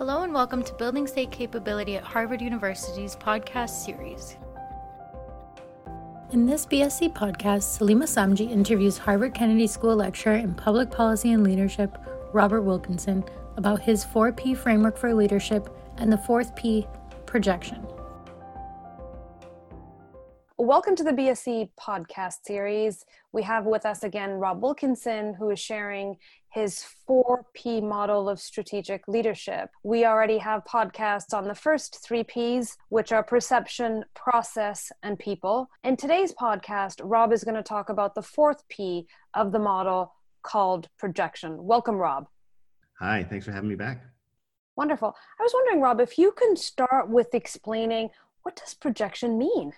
Hello and welcome to Building State Capability at Harvard University's podcast series. In this BSc podcast, Salima Samji interviews Harvard Kennedy School lecturer in Public Policy and Leadership, Robert Wilkinson, about his 4P framework for leadership and the fourth P, projection. Welcome to the BSc podcast series. We have with us again Rob Wilkinson, who is sharing his 4P model of strategic leadership. We already have podcasts on the first 3 Ps, which are perception, process, and people. In today's podcast, Rob is going to talk about the fourth P of the model called projection. Welcome, Rob. Hi, thanks for having me back. Wonderful. I was wondering, Rob, if you can start with explaining, what does projection mean?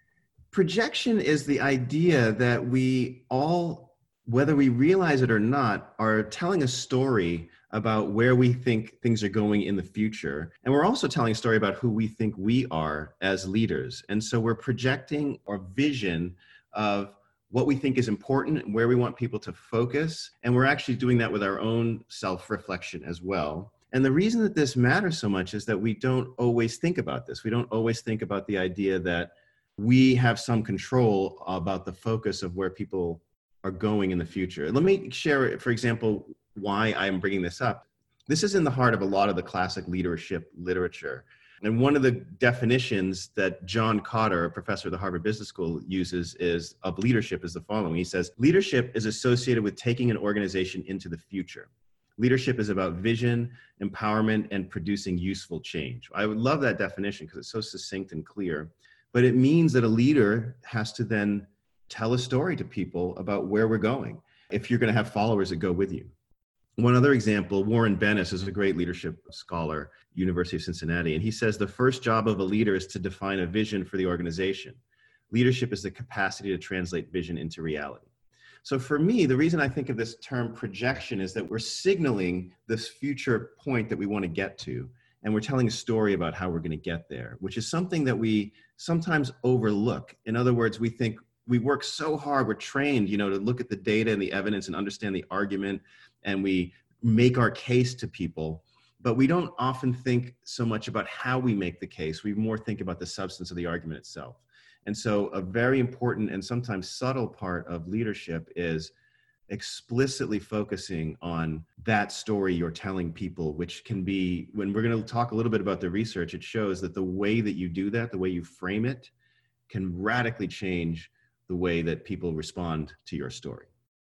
Projection is the idea that we all, whether we realize it or not, are telling a story about where we think things are going in the future. And we're also telling a story about who we think we are as leaders. And so we're projecting our vision of what we think is important and where we want people to focus. And we're actually doing that with our own self-reflection as well. And the reason that this matters so much is that we don't always think about this. We don't always think about the idea that we have some control about the focus of where people are going in the future. Let me share, for example, why I'm bringing this up. This is in the heart of a lot of the classic leadership literature. And one of the definitions that John Kotter, a professor at the Harvard Business School, uses of leadership is the following. He says, leadership is associated with taking an organization into the future. Leadership is about vision, empowerment, and producing useful change. I would love that definition because it's so succinct and clear. But it means that a leader has to then tell a story to people about where we're going if you're going to have followers that go with you. One other example, Warren Bennis is a great leadership scholar, University of Cincinnati, and he says the first job of a leader is to define a vision for the organization. Leadership is the capacity to translate vision into reality. So for me, the reason I think of this term projection is that we're signaling this future point that we want to get to. And we're telling a story about how we're going to get there, which is something that we sometimes overlook. In other words, we think we work so hard, we're trained, to look at the data and the evidence and understand the argument, and we make our case to people. But we don't often think so much about how we make the case. We more think about the substance of the argument itself. And so a very important and sometimes subtle part of leadership is explicitly focusing on that story you're telling people, which can be, when we're going to talk a little bit about the research, it shows that the way that you do that, the way you frame it, can radically change the way that people respond to your story.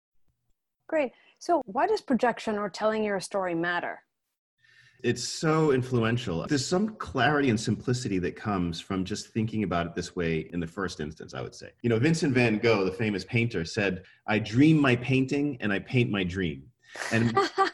Great. So why does projection or telling your story matter? It's so influential. There's some clarity and simplicity that comes from just thinking about it this way in the first instance, I would say. Vincent van Gogh, the famous painter, said, I dream my painting and I paint my dream. And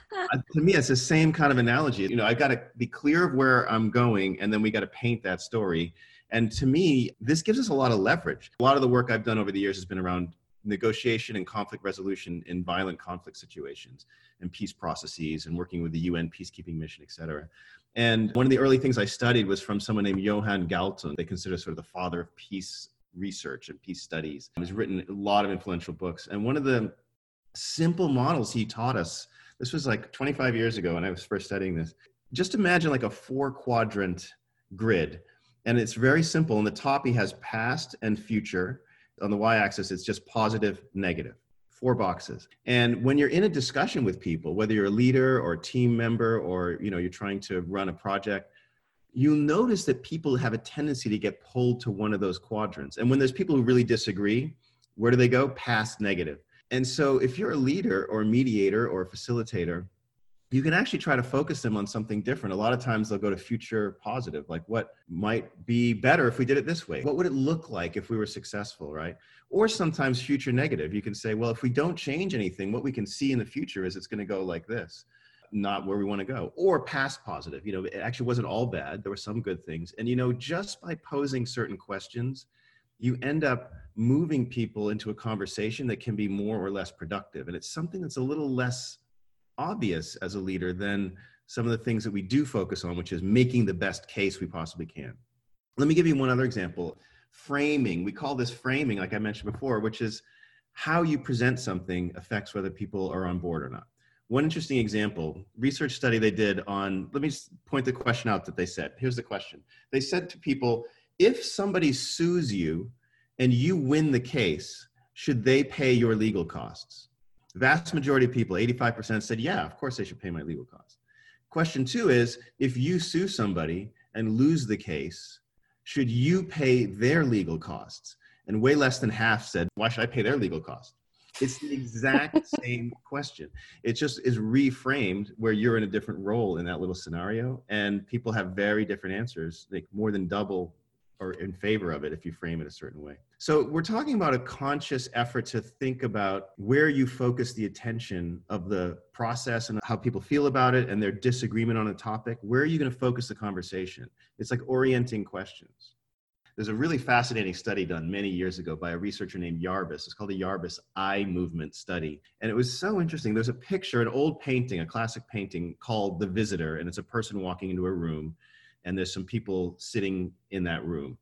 to me, it's the same kind of analogy. I've got to be clear of where I'm going, and then we got to paint that story. And to me, this gives us a lot of leverage. A lot of the work I've done over the years has been around negotiation and conflict resolution in violent conflict situations and peace processes and working with the UN peacekeeping mission, et cetera. And one of the early things I studied was from someone named Johan Galtung. They consider sort of the father of peace research and peace studies. He's written a lot of influential books. And one of the simple models he taught us, this was like 25 years ago when I was first studying this, just imagine like a 4-quadrant grid. And it's very simple. On the top, he has past and future. On the y-axis, it's just positive, negative, 4 boxes. And when you're in a discussion with people, whether you're a leader or a team member or you're trying to run a project, you'll notice that people have a tendency to get pulled to one of those quadrants. And when there's people who really disagree, where do they go? Past, negative. And so if you're a leader or a mediator or a facilitator, you can actually try to focus them on something different. A lot of times they'll go to future positive, like what might be better if we did it this way? What would it look like if we were successful, right? Or sometimes future negative. You can say, well, if we don't change anything, what we can see in the future is it's going to go like this, not where we want to go. Or past positive, it actually wasn't all bad. There were some good things. And, just by posing certain questions, you end up moving people into a conversation that can be more or less productive. And it's something that's a little less obvious as a leader than some of the things that we do focus on, which is making the best case we possibly can. Let me give you one other example. Framing. We call this framing, like I mentioned before, which is how you present something affects whether people are on board or not. One interesting example, research study they did on, let me just point the question out that they said. Here's the question. They said to people, if somebody sues you and you win the case, should they pay your legal costs? The vast majority of people, 85%, said, yeah, of course they should pay my legal costs. Question 2 is, if you sue somebody and lose the case, should you pay their legal costs? And way less than half said, why should I pay their legal costs? It's the exact same question. It just is reframed where you're in a different role in that little scenario, and people have very different answers, like more than double or in favor of it if you frame it a certain way. So we're talking about a conscious effort to think about where you focus the attention of the process and how people feel about it and their disagreement on a topic. Where are you going to focus the conversation? It's like orienting questions. There's a really fascinating study done many years ago by a researcher named Yarbus. It's called the Yarbus Eye Movement Study. And it was so interesting. There's a picture, an old painting, a classic painting called The Visitor, and it's a person walking into a room, and there's some people sitting in that room.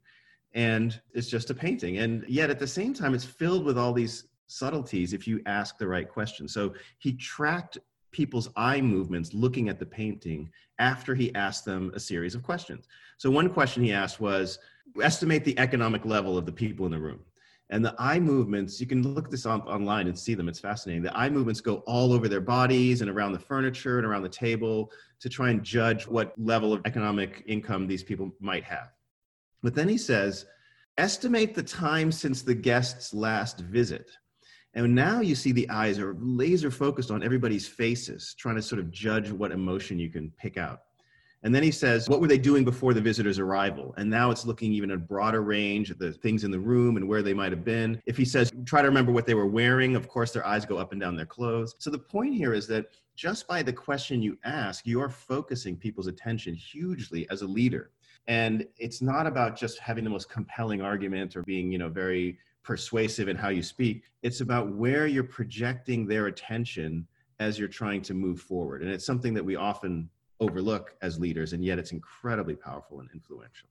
And it's just a painting. And yet at the same time, it's filled with all these subtleties if you ask the right question. So he tracked people's eye movements looking at the painting after he asked them a series of questions. So one question he asked was, estimate the economic level of the people in the room. And the eye movements, you can look this up online and see them, it's fascinating. The eye movements go all over their bodies and around the furniture and around the table to try and judge what level of economic income these people might have. But then he says, estimate the time since the guest's last visit. And now you see the eyes are laser focused on everybody's faces, trying to sort of judge what emotion you can pick out. And then he says, what were they doing before the visitor's arrival? And now it's looking even at a broader range of the things in the room and where they might have been. If he says, try to remember what they were wearing, of course, their eyes go up and down their clothes. So the point here is that just by the question you ask, you're focusing people's attention hugely as a leader. And it's not about just having the most compelling argument or being, very persuasive in how you speak. It's about where you're projecting their attention as you're trying to move forward. And it's something that we often overlook as leaders, and yet it's incredibly powerful and influential.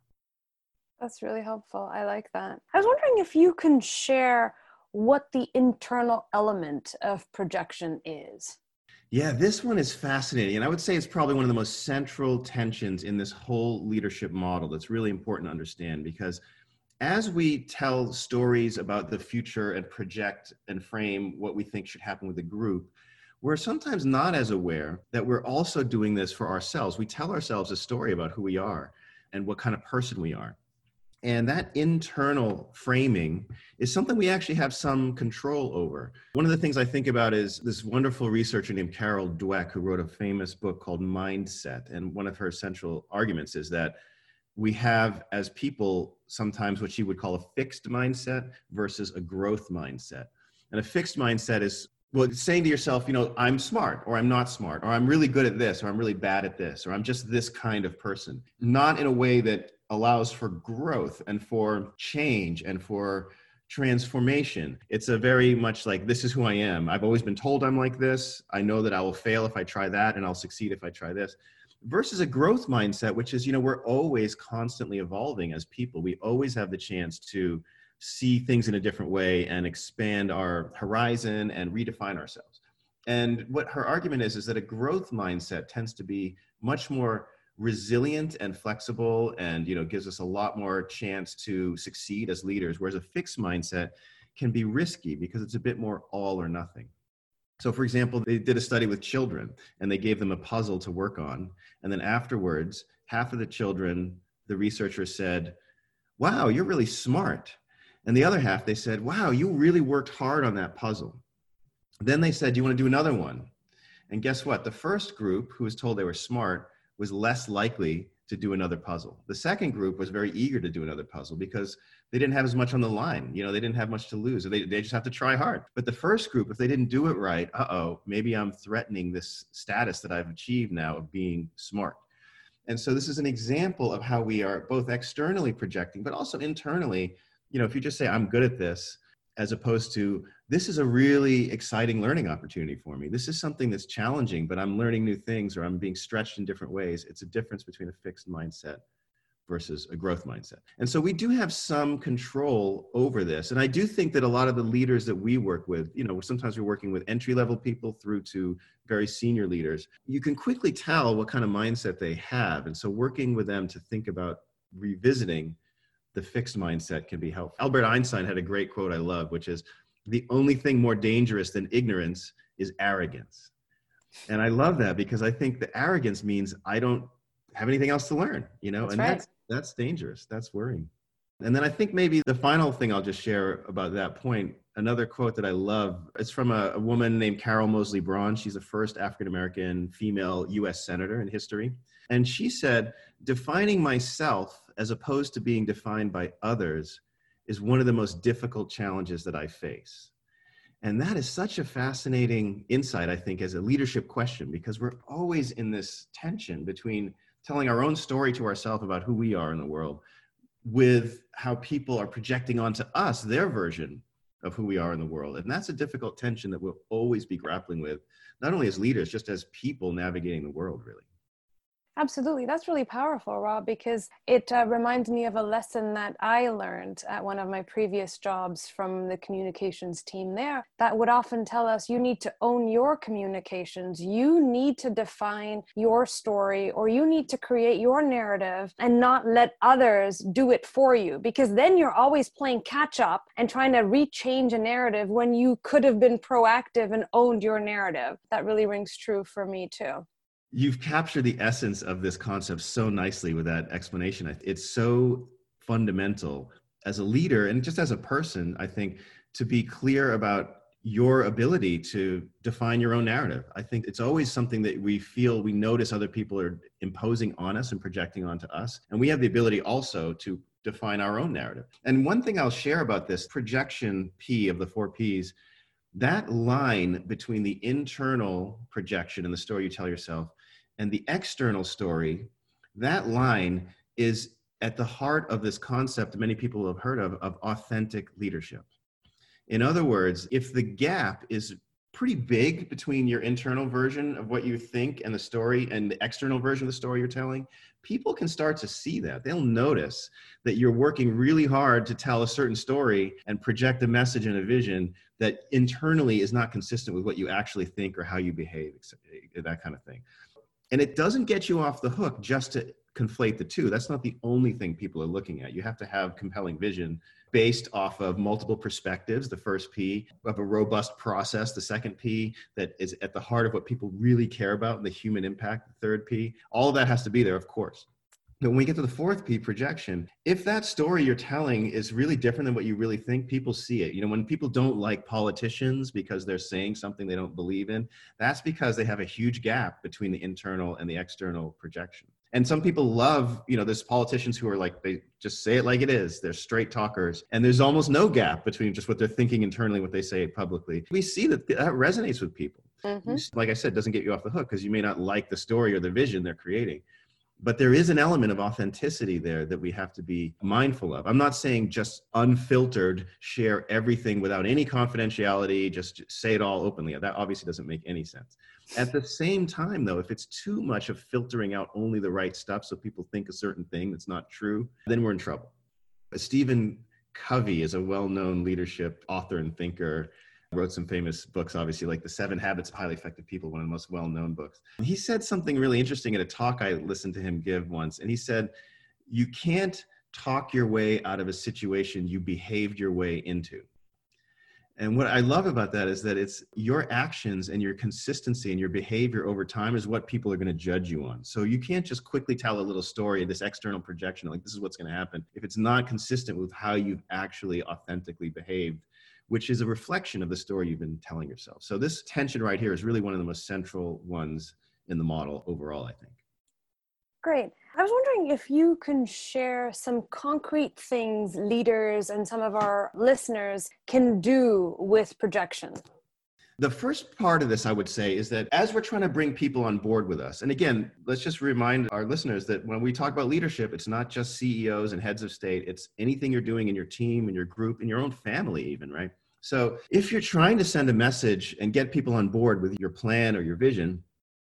That's really helpful. I like that. I was wondering if you can share what the internal element of projection is. Yeah, this one is fascinating. And I would say it's probably one of the most central tensions in this whole leadership model that's really important to understand, because as we tell stories about the future and project and frame what we think should happen with the group, we're sometimes not as aware that we're also doing this for ourselves. We tell ourselves a story about who we are and what kind of person we are. And that internal framing is something we actually have some control over. One of the things I think about is this wonderful researcher named Carol Dweck, who wrote a famous book called Mindset. And one of her central arguments is that we have, as people, sometimes what she would call a fixed mindset versus a growth mindset. And a fixed mindset is, well, saying to yourself, I'm smart, or I'm not smart, or I'm really good at this, or I'm really bad at this, or I'm just this kind of person. Not in a way that allows for growth and for change and for transformation. It's a very much like, this is who I am. I've always been told I'm like this. I know that I will fail if I try that, and I'll succeed if I try this. Versus a growth mindset, which is, we're always constantly evolving as people. We always have the chance to see things in a different way and expand our horizon and redefine ourselves. And what her argument is that a growth mindset tends to be much more resilient and flexible and, gives us a lot more chance to succeed as leaders, whereas a fixed mindset can be risky because it's a bit more all or nothing. So for example, they did a study with children and they gave them a puzzle to work on. And then afterwards, half of the children, the researchers said, wow, you're really smart. And the other half, they said, wow, you really worked hard on that puzzle. Then they said, do you want to do another one? And guess what? The first group, who was told they were smart, was less likely to do another puzzle. The second group was very eager to do another puzzle because they didn't have as much on the line. They didn't have much to lose. They just have to try hard. But the first group, if they didn't do it right, maybe I'm threatening this status that I've achieved now of being smart. And so this is an example of how we are both externally projecting, but also internally. If you just say, I'm good at this, as opposed to, this is a really exciting learning opportunity for me. This is something that's challenging, but I'm learning new things, or I'm being stretched in different ways. It's a difference between a fixed mindset versus a growth mindset. And so we do have some control over this. And I do think that a lot of the leaders that we work with, sometimes we're working with entry-level people through to very senior leaders, you can quickly tell what kind of mindset they have. And so working with them to think about revisiting the fixed mindset can be helpful. Albert Einstein had a great quote I love, which is, "The only thing more dangerous than ignorance is arrogance." And I love that because I think the arrogance means I don't have anything else to learn, that's dangerous. That's worrying. And then I think maybe the final thing I'll just share about that point, another quote that I love, it's from a woman named Carol Moseley Braun. She's the first African-American female US senator in history. And she said, "Defining myself as opposed to being defined by others is one of the most difficult challenges that I face." And that is such a fascinating insight, I think, as a leadership question, because we're always in this tension between telling our own story to ourselves about who we are in the world with how people are projecting onto us their version of who we are in the world. And that's a difficult tension that we'll always be grappling with, not only as leaders, just as people navigating the world, really. Absolutely. That's really powerful, Rob, because it reminds me of a lesson that I learned at one of my previous jobs from the communications team there that would often tell us, you need to own your communications. You need to define your story, or you need to create your narrative and not let others do it for you, because then you're always playing catch up and trying to rechange a narrative when you could have been proactive and owned your narrative. That really rings true for me too. You've captured the essence of this concept so nicely with that explanation. It's so fundamental as a leader and just as a person, I think, to be clear about your ability to define your own narrative. I think it's always something that we notice other people are imposing on us and projecting onto us. And we have the ability also to define our own narrative. And one thing I'll share about this projection P of the 4 Ps, that line between the internal projection and the story you tell yourself and the external story, that line is at the heart of this concept many people have heard of authentic leadership. In other words, if the gap is pretty big between your internal version of what you think and the story and the external version of the story you're telling, people can start to see that. They'll notice that you're working really hard to tell a certain story and project a message and a vision that internally is not consistent with what you actually think or how you behave, that kind of thing. And it doesn't get you off the hook just to conflate the two. That's not the only thing people are looking at. You have to have compelling vision based off of multiple perspectives, the first P, of a robust process, the second P, that is at the heart of what people really care about, the human impact, the third P. All of that has to be there, of course. But when we get to the fourth P, projection, if that story you're telling is really different than what you really think, people see it. You know, when people don't like politicians because they're saying something they don't believe in, that's because they have a huge gap between the internal and the external projection. And some people love, there's politicians who are like, they just say it like it is. They're straight talkers. And there's almost no gap between just what they're thinking internally, what they say publicly. We see that resonates with people. Mm-hmm. Like I said, it doesn't get you off the hook because you may not like the story or the vision they're creating. But there is an element of authenticity there that we have to be mindful of. I'm not saying just unfiltered, share everything without any confidentiality, just say it all openly. That obviously doesn't make any sense. At the same time, though, if it's too much of filtering out only the right stuff so people think a certain thing that's not true, then we're in trouble. Stephen Covey is a well-known leadership author and thinker. Wrote some famous books, obviously, like The 7 Habits of Highly Effective People, one of the most well-known books. He said something really interesting at a talk I listened to him give once. And he said, you can't talk your way out of a situation you behaved your way into. And what I love about that is that it's your actions and your consistency and your behavior over time is what people are going to judge you on. So you can't just quickly tell a little story, this external projection, like this is what's going to happen, if it's not consistent with how you've actually authentically behaved, which is a reflection of the story you've been telling yourself. So this tension right here is really one of the most central ones in the model overall, I think. Great. I was wondering if you can share some concrete things leaders and some of our listeners can do with projection. The first part of this, I would say, is that as we're trying to bring people on board with us, and again, let's just remind our listeners that when we talk about leadership, it's not just CEOs and heads of state, it's anything you're doing in your team, in your group, in your own family even, right? So if you're trying to send a message and get people on board with your plan or your vision,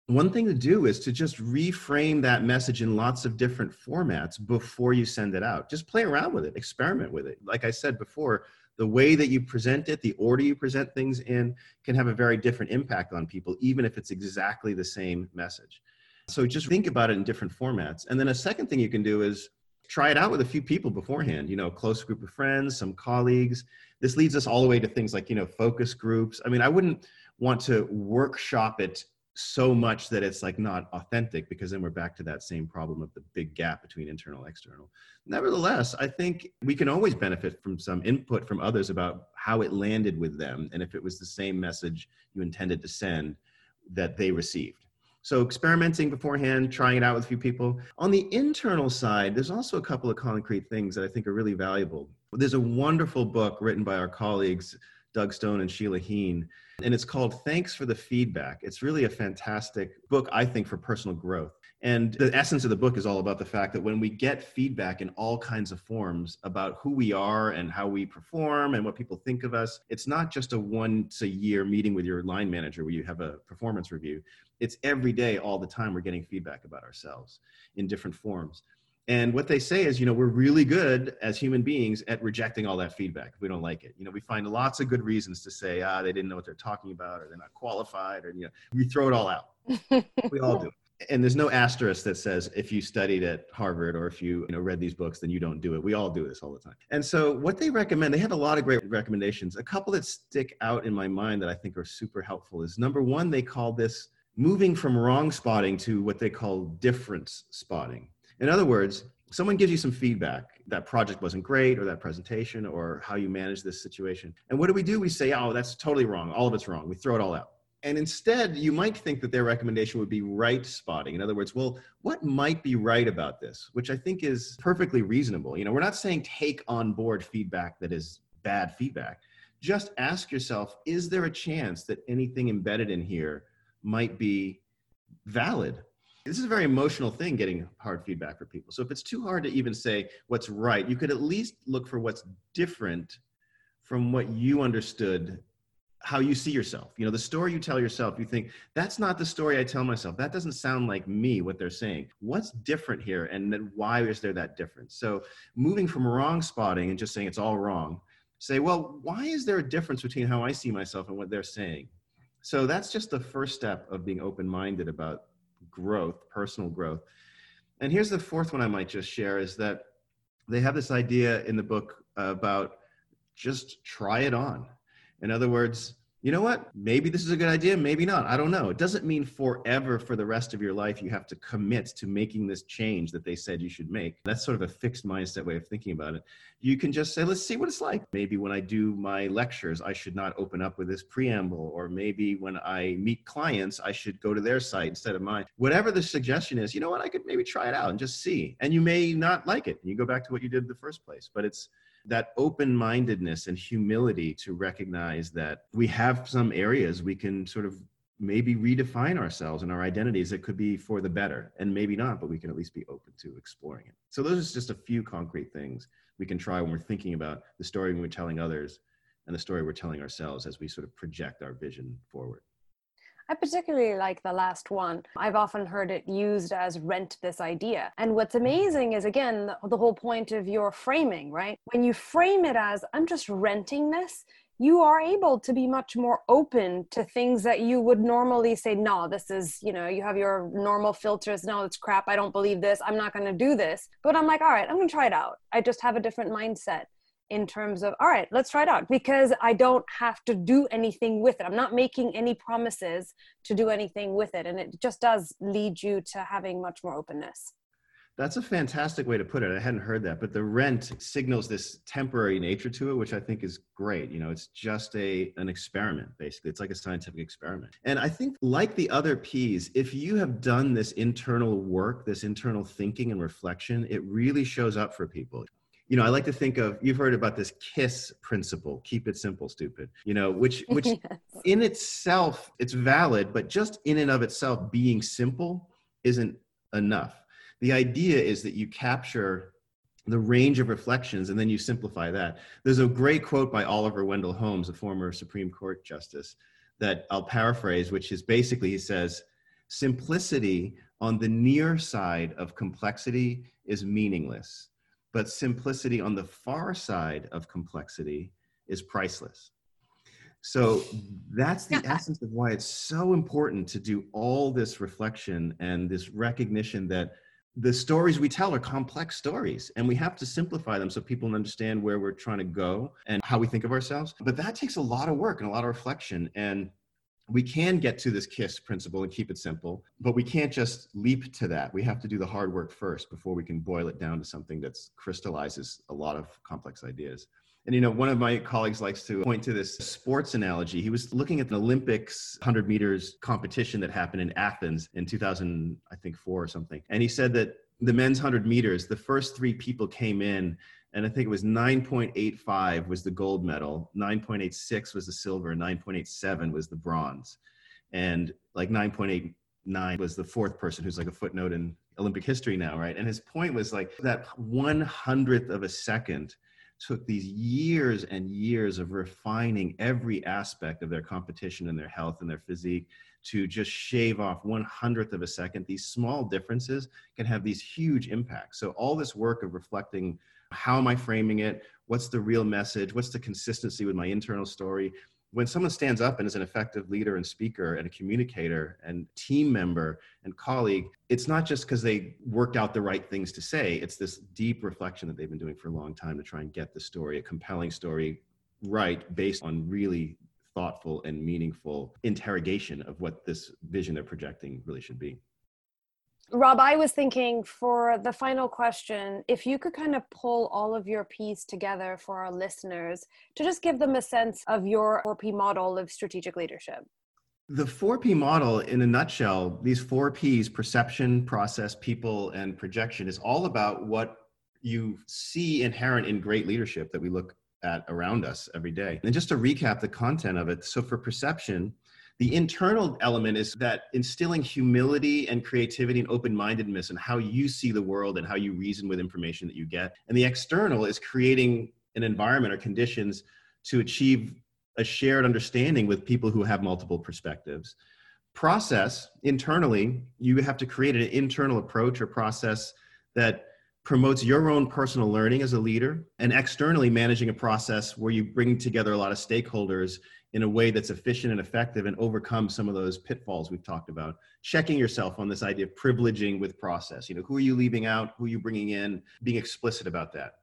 one thing to do is to just reframe that message in lots of different formats before you send it out. Just play around with it, experiment with it. Like I said before, the way that you present it, the order you present things in can have a very different impact on people, even if it's exactly the same message. So just think about it in different formats. And then a second thing you can do is try it out with a few people beforehand, a close group of friends, some colleagues. This leads us all the way to things like, focus groups. I mean, I wouldn't want to workshop it so much that it's like not authentic, because then we're back to that same problem of the big gap between internal and external. Nevertheless, I think we can always benefit from some input from others about how it landed with them, and if it was the same message you intended to send that they received. So experimenting beforehand, trying it out with a few people. On the internal side, there's also a couple of concrete things that I think are really valuable. There's a wonderful book written by our colleagues, Doug Stone and Sheila Heen, and it's called Thanks for the Feedback. It's really a fantastic book, I think, for personal growth. And the essence of the book is all about the fact that when we get feedback in all kinds of forms about who we are and how we perform and what people think of us, it's not just a once a year meeting with your line manager where you have a performance review. It's every day, all the time, we're getting feedback about ourselves in different forms. And what they say is, we're really good as human beings at rejecting all that feedback if we don't like it. We find lots of good reasons to say, they didn't know what they're talking about, or they're not qualified, or, we throw it all out. We all do. And there's no asterisk that says if you studied at Harvard or if you, read these books, then you don't do it. We all do this all the time. And so what they recommend, they have a lot of great recommendations. A couple that stick out in my mind that I think are super helpful is, number one, they call this moving from wrong spotting to what they call difference spotting. In other words, someone gives you some feedback, that project wasn't great, or that presentation, or how you manage this situation. And what do? We say, oh, that's totally wrong. All of it's wrong. We throw it all out. And instead, you might think that their recommendation would be right spotting. In other words, well, what might be right about this? Which I think is perfectly reasonable. We're not saying take on board feedback that is bad feedback. Just ask yourself, is there a chance that anything embedded in here might be valid? This is a very emotional thing, getting hard feedback for people. So if it's too hard to even say what's right, you could at least look for what's different from what you understood, how you see yourself. The story you tell yourself, you think, that's not the story I tell myself. That doesn't sound like me, what they're saying. What's different here? And then why is there that difference? So moving from wrong spotting and just saying it's all wrong, say, well, why is there a difference between how I see myself and what they're saying? So that's just the first step of being open-minded about growth, personal growth. And here's the fourth one I might just share, is that they have this idea in the book about just try it on. In other words, you know what? Maybe this is a good idea, maybe not. I don't know. It doesn't mean forever, for the rest of your life, you have to commit to making this change that they said you should make. That's sort of a fixed mindset way of thinking about it. You can just say, let's see what it's like. Maybe when I do my lectures, I should not open up with this preamble. Or maybe when I meet clients, I should go to their site instead of mine. Whatever the suggestion is, you know what? I could maybe try it out and just see. And you may not like it. And you go back to what you did in the first place. But it's that open-mindedness and humility to recognize that we have some areas we can sort of maybe redefine ourselves and our identities that could be for the better, and maybe not, but we can at least be open to exploring it. So those are just a few concrete things we can try when we're thinking about the story we're telling others and the story we're telling ourselves as we sort of project our vision forward. I particularly like the last one. I've often heard it used as rent this idea. And what's amazing is, again, the whole point of your framing, right? When you frame it as, I'm just renting this, you are able to be much more open to things that you would normally say, no, this is, you have your normal filters. No, it's crap. I don't believe this. I'm not going to do this. But I'm like, all right, I'm going to try it out. I just have a different mindset in terms of, all right, let's try it out, because I don't have to do anything with it. I'm not making any promises to do anything with it. And it just does lead you to having much more openness. That's a fantastic way to put it. I hadn't heard that, but the rent signals this temporary nature to it, which I think is great. It's just an experiment, basically. It's like a scientific experiment. And I think, like the other P's, if you have done this internal work, this internal thinking and reflection, it really shows up for people. I like to think of, you've heard about this KISS principle, keep it simple, stupid, which yes. In itself, it's valid, but just in and of itself, being simple isn't enough. The idea is that you capture the range of reflections and then you simplify that. There's a great quote by Oliver Wendell Holmes, a former Supreme Court justice, that I'll paraphrase, which is basically, he says, Simplicity on the near side of complexity is meaningless, but simplicity on the far side of complexity is priceless. So that's the essence of why it's so important to do all this reflection and this recognition that the stories we tell are complex stories, and we have to simplify them so people understand where we're trying to go and how we think of ourselves. But that takes a lot of work and a lot of reflection. And we can get to this KISS principle and keep it simple, but we can't just leap to that. We have to do the hard work first before we can boil it down to something that crystallizes a lot of complex ideas. And, one of my colleagues likes to point to this sports analogy. He was looking at the Olympics 100 meters competition that happened in Athens in 2004 or something. And he said that the men's 100 meters, the first three people came in, and I think it was 9.85 was the gold medal, 9.86 was the silver, and 9.87 was the bronze. And like 9.89 was the fourth person, who's like a footnote in Olympic history now, right? And his point was like that 1/100th of a second took these years and years of refining every aspect of their competition and their health and their physique to just shave off 1/100th of a second. These small differences can have these huge impacts. So all this work of reflecting, how am I framing it? What's the real message? What's the consistency with my internal story? When someone stands up and is an effective leader and speaker and a communicator and team member and colleague, it's not just because they worked out the right things to say. It's this deep reflection that they've been doing for a long time to try and get the story, a compelling story, right, based on really thoughtful and meaningful interrogation of what this vision they're projecting really should be. Rob, I was thinking for the final question, if you could kind of pull all of your P's together for our listeners to just give them a sense of your 4P model of strategic leadership. The 4P model, in a nutshell, these 4 Ps, perception, process, people, and projection, is all about what you see inherent in great leadership that we look at around us every day. And just to recap the content of it, so for perception, the internal element is that instilling humility and creativity and open-mindedness in how you see the world and how you reason with information that you get. And the external is creating an environment or conditions to achieve a shared understanding with people who have multiple perspectives. Process, internally, you have to create an internal approach or process that promotes your own personal learning as a leader, and externally managing a process where you bring together a lot of stakeholders in a way that's efficient and effective and overcome some of those pitfalls we've talked about. Checking yourself on this idea of privileging with process. Who are you leaving out? Who are you bringing in? Being explicit about that.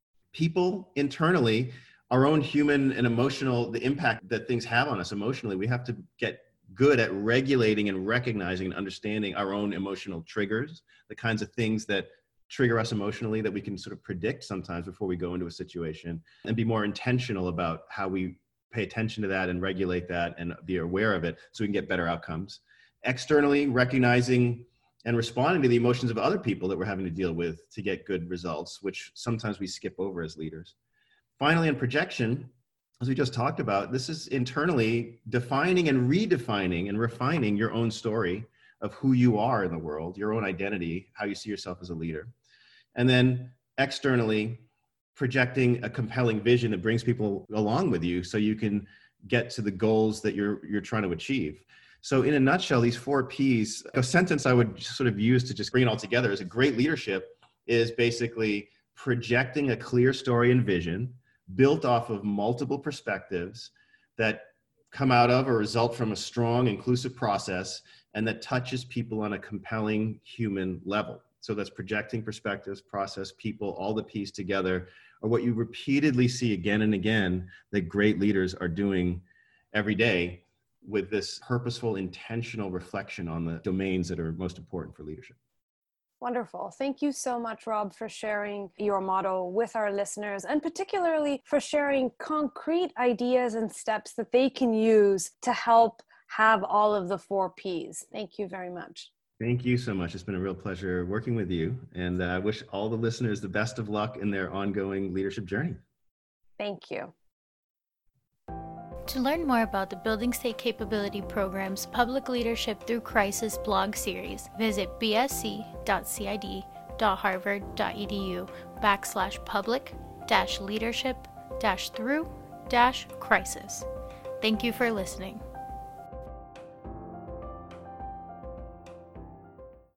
People, internally, our own human and emotional, the impact that things have on us emotionally, we have to get good at regulating and recognizing and understanding our own emotional triggers, the kinds of things that trigger us emotionally that we can sort of predict sometimes before we go into a situation, and be more intentional about how we pay attention to that and regulate that and be aware of it so we can get better outcomes. Externally, recognizing and responding to the emotions of other people that we're having to deal with to get good results, which sometimes we skip over as leaders. Finally, in projection, as we just talked about, this is internally defining and redefining and refining your own story of who you are in the world, your own identity, how you see yourself as a leader. And then externally, projecting a compelling vision that brings people along with you so you can get to the goals that you're trying to achieve. So in a nutshell, these 4 Ps, a sentence I would sort of use to just bring it all together is a great leadership is basically projecting a clear story and vision built off of multiple perspectives that come out of or result from a strong, inclusive process and that touches people on a compelling human level. So that's projecting perspectives, process, people, all the P's together are what you repeatedly see again and again that great leaders are doing every day with this purposeful, intentional reflection on the domains that are most important for leadership. Wonderful. Thank you so much, Rob, for sharing your model with our listeners, and particularly for sharing concrete ideas and steps that they can use to help have all of the 4 Ps. Thank you very much. Thank you so much. It's been a real pleasure working with you, and I wish all the listeners the best of luck in their ongoing leadership journey. Thank you. To learn more about the Building State Capability Program's Public Leadership Through Crisis blog series, visit bsc.cid.harvard.edu/public-leadership-through-crisis. Thank you for listening.